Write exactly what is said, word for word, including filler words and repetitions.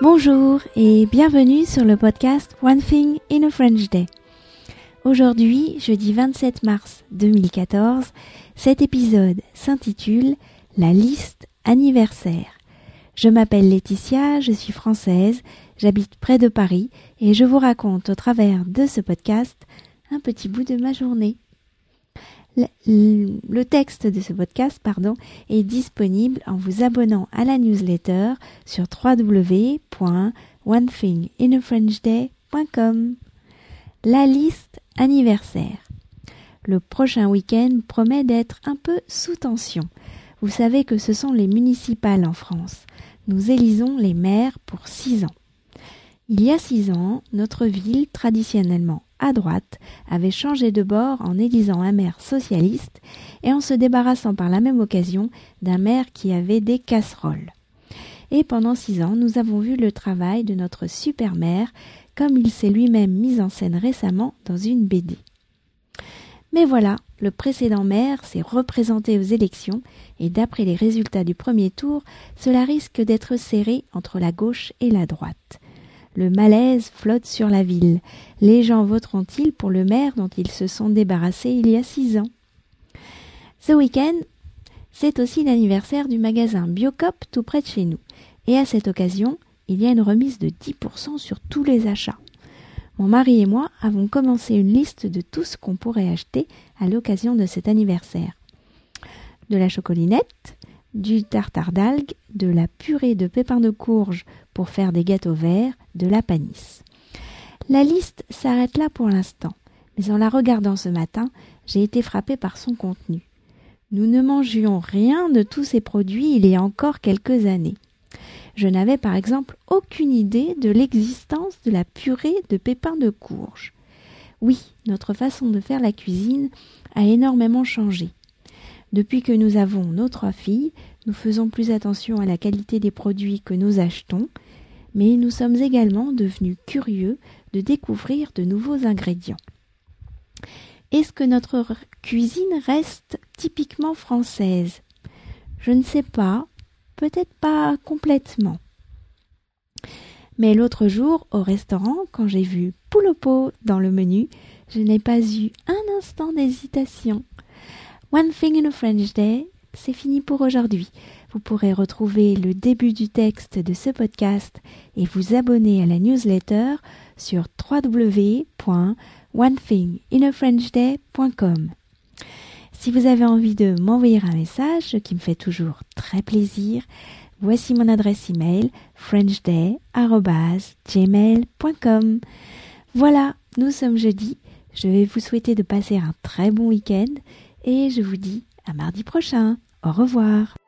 Bonjour et bienvenue sur le podcast One Thing in a French Day. Aujourd'hui, jeudi vingt-sept mars deux mille quatorze, cet épisode s'intitule « La liste anniversaire ». Je m'appelle Laetitia, je suis française, j'habite près de Paris et je vous raconte au travers de ce podcast un petit bout de ma journée. Le, le texte de ce podcast, pardon, est disponible en vous abonnant à la newsletter sur w w w point one thing in a french day point com. La liste anniversaire. Le prochain week-end promet d'être un peu sous tension. Vous savez que ce sont les municipales en France. Nous élisons les maires pour six ans. Il y a six ans, notre ville, traditionnellement à droite, avait changé de bord en élisant un maire socialiste et en se débarrassant par la même occasion d'un maire qui avait des casseroles. Et pendant six ans, nous avons vu le travail de notre super maire, comme il s'est lui-même mis en scène récemment dans une B D. Mais voilà, le précédent maire s'est représenté aux élections et d'après les résultats du premier tour, cela risque d'être serré entre la gauche et la droite. Le malaise flotte sur la ville. Les gens voteront-ils pour le maire dont ils se sont débarrassés il y a six ans? Ce week-end, c'est aussi l'anniversaire du magasin Biocop tout près de chez nous. Et à cette occasion, il y a une remise de dix pour cent sur tous les achats. Mon mari et moi avons commencé une liste de tout ce qu'on pourrait acheter à l'occasion de cet anniversaire. De la chocolinette, du tartare d'algues, de la purée de pépins de courge pour faire des gâteaux verts, de la panisse. La liste s'arrête là pour l'instant, mais en la regardant ce matin, j'ai été frappée par son contenu. Nous ne mangions rien de tous ces produits il y a encore quelques années. Je n'avais par exemple aucune idée de l'existence de la purée de pépins de courge. Oui, notre façon de faire la cuisine a énormément changé. Depuis que nous avons nos trois filles, nous faisons plus attention à la qualité des produits que nous achetons, mais nous sommes également devenus curieux de découvrir de nouveaux ingrédients. Est-ce que notre cuisine reste typiquement française? Je ne sais pas, peut-être pas complètement. Mais l'autre jour, au restaurant, quand j'ai vu poule au pot dans le menu, je n'ai pas eu un instant d'hésitation. One Thing in a French Day, c'est fini pour aujourd'hui. Vous pourrez retrouver le début du texte de ce podcast et vous abonner à la newsletter sur w w w point one thing in a french day point com. Si vous avez envie de m'envoyer un message, ce qui me fait toujours très plaisir, voici mon adresse email frenchday arobase gmail point com. Voilà, nous sommes jeudi. Je vais vous souhaiter de passer un très bon week-end et je vous dis à mardi prochain. Au revoir.